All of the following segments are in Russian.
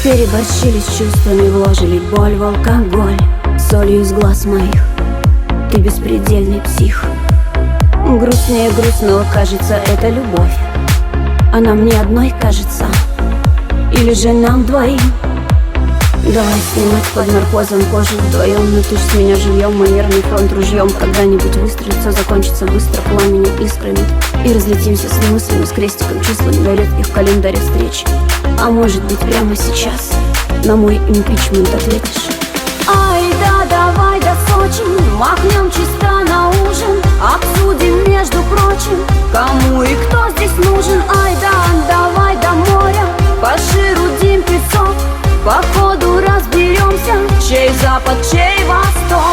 Переборщили с чувствами, вложили боль в алкоголь, солью из глаз моих. Ты беспредельный псих. Грустнее грустного, кажется, это любовь. Она мне одной кажется, или же нам двоим? Давай снимать под наркозом кожу вдвоем. Натушь с меня живьем, мой нервный фронт ружьем. Когда-нибудь выстрелит, все закончится быстро пламенем, искрами. И разлетимся с мыслями, с крестиком, числами на редких в календаре встреч. А может быть прямо сейчас на мой импичмент ответишь? Ай да, давай до Сочи махнем чисто на ужин, обсудим, между прочим, кому и кто здесь нужен. Ай да, давай до моря пошерудим песок, по ходу разберемся, чей запад, чей восток.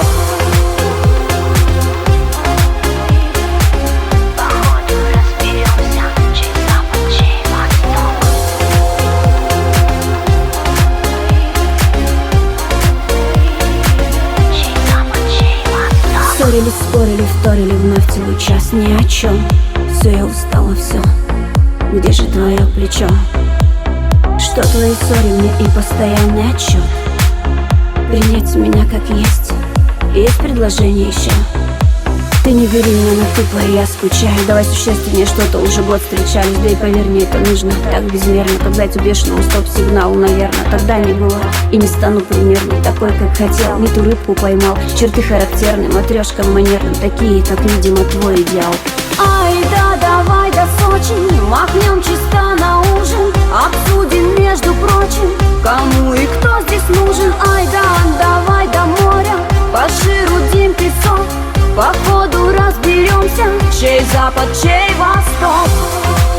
Ссорились, спорили, вторили вновь целый час ни о чем. Все, я устала, все. Где же твое плечо? Что твои ссоры мне и постоянный отчет? Принять меня как есть. Есть предложение еще? Ты не бери меня на тупо, я скучаю. Давай существеннее что-то, уже год встречались. Да и поверь мне, это нужно так безмерно, как зайцу бешеному стоп-сигналу, наверное. Тогда не было и не стану примерной, такой, как хотел. Не ту рыбку поймал, черты характерны, матрешкам манерным, такие, как, видимо, твой идеал. Ай да, давай до Сочи махнем чисто на ужин, обсудим, между прочим, кому и кто здесь нужен. Ай да, давай до моря пошерудим песок, по ходу разберемся, чей запад, чей восток.